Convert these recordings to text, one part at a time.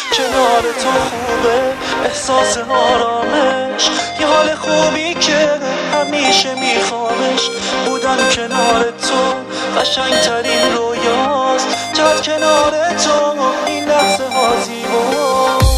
کنار تو خوبه، احساس آرامش، یه حال خوبی که همیشه میخوامش. بودن کنار تو قشنگترین رویاست، چند کنار تو این لحظه ها زیباست.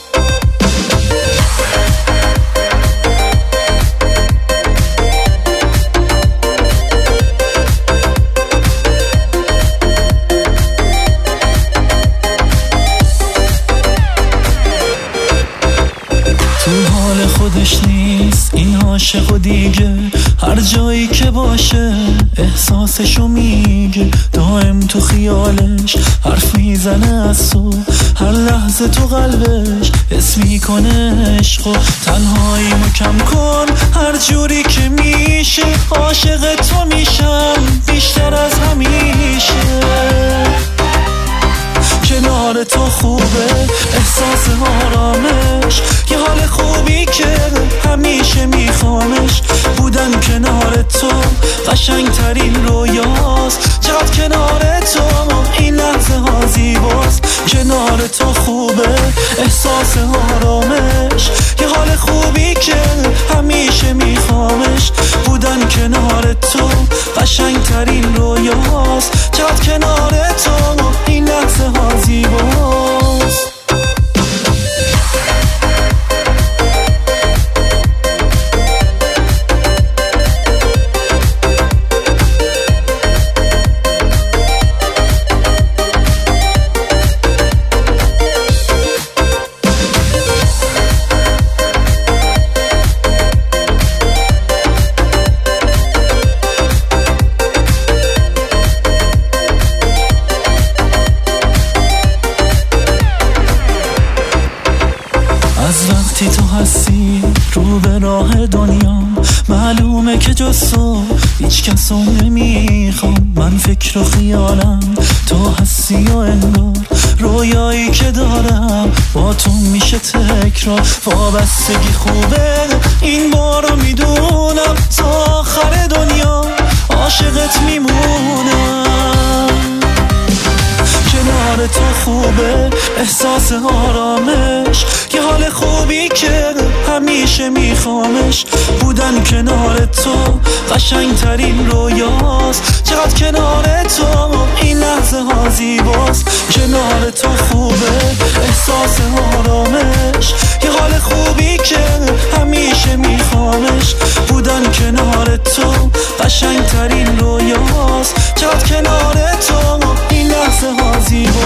تو حال خودش نیست این عاشق و دیگه، هر جایی که باشه احساسشو میگه. دائم تو خیالش حرف میزنه از تو، هر لحظه تو قلبش حس میکنه عشقو. تنهاییمو کم کن هر جوری که میشه، عاشق تو میشم بیشتر از همیشه. کنار تو خوبه، احساس آرامش، یه حال خوبی که همیشه میخوامش. بودن کنار تو قشنگترین رویاست، چقدر کنار تو این لحظه ها زیباست. کنار تو خوبه، احساس آرامش، یه حال خوبی که همیشه میخوامش. بودن کنار تو قشنگترین رویاست، چقدر کنار تو این لحظه ها زیباست. از وقتی تو هستی رو به راه دنیا، معلومه که جز تو هیچ کسو نمیخوام. من فکر و خیالم تو هستی و انگار رویایی که دارم با تو میشه تکرار. وابستگی خوبه این بارو میدونم، تا آخر دنیا عاشقت میمونم. کنار تو خوبه، احساس آرامش، یه حال خوبی که همیشه میخوامش. بودن کنار تو قشنگترین رویاست، چقدر کنار تو این لحظه ها زیباست. کنار تو خوبه، احساس آرامش، یه حال خوبی که همیشه میخوامش. بودن کنار تو قشنگترین رویاست، چقدر کنار تو این لحظه ها زیباست.